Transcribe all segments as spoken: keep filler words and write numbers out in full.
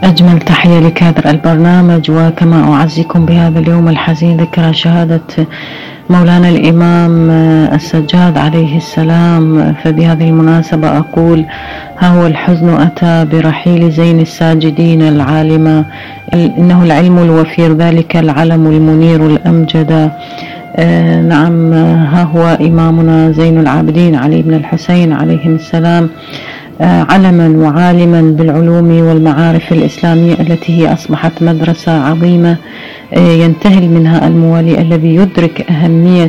أجمل تحية لكادر البرنامج، وكما أعزيكم بهذا اليوم الحزين ذكرى شهادة مولانا الإمام السجاد عليه السلام. فبهذه المناسبة أقول: ها هو الحزن أتى برحيل زين الساجدين العالمة، إنه العلم الوفير ذلك العلم المنير الأمجد. آه نعم، ها هو إمامنا زين العابدين علي بن الحسين عليهم السلام، علما وعالما بالعلوم والمعارف الإسلامية التي هي أصبحت مدرسة عظيمة ينتهل منها الموالي الذي يدرك أهمية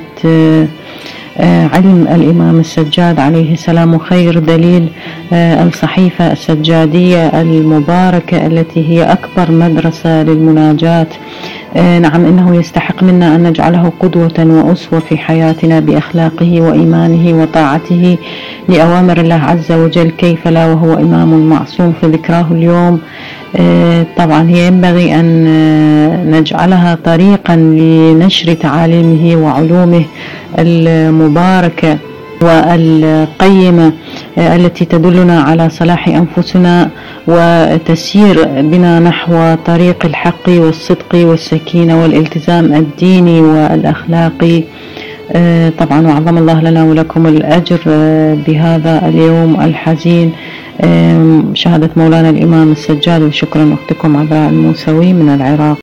علم الإمام السجاد عليه السلام. خير دليل الصحيفة السجادية المباركة التي هي أكبر مدرسة للمناجاة. نعم، إنه يستحق منا أن نجعله قدوة وأسوة في حياتنا بأخلاقه وإيمانه وطاعته لأوامر الله عز وجل، كيف لا وهو إمام معصوم. في ذكراه اليوم طبعا هي ينبغي أن نجعلها طريقا لنشر تعاليمه وعلومه المباركة والقيمة التي تدلنا على صلاح أنفسنا وتسير بنا نحو طريق الحق والصدق والسكينة والالتزام الديني والأخلاقي. طبعا وعظم الله لنا ولكم الأجر بهذا اليوم الحزين، شهادة مولانا الإمام السجاد. وشكرا أختكم عذراء الموسوي من العراق.